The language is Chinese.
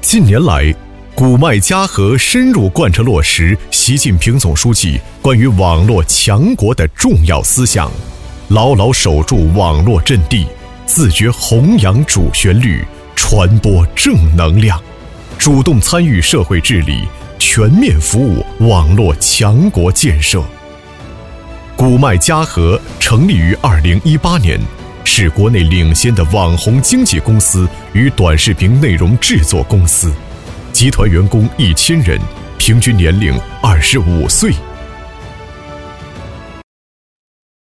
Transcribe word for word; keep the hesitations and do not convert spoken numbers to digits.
近年来，古麦家和深入贯彻落实习近平总书记关于网络强国的重要思想，牢牢守住网络阵地，自觉弘扬主旋律，传播正能量，主动参与社会治理，全面服务网络强国建设。古麦家和成立于二零一八年，是国内领先的网红经纪公司与短视频内容制作公司，集团员工一千人，平均年龄二十五岁。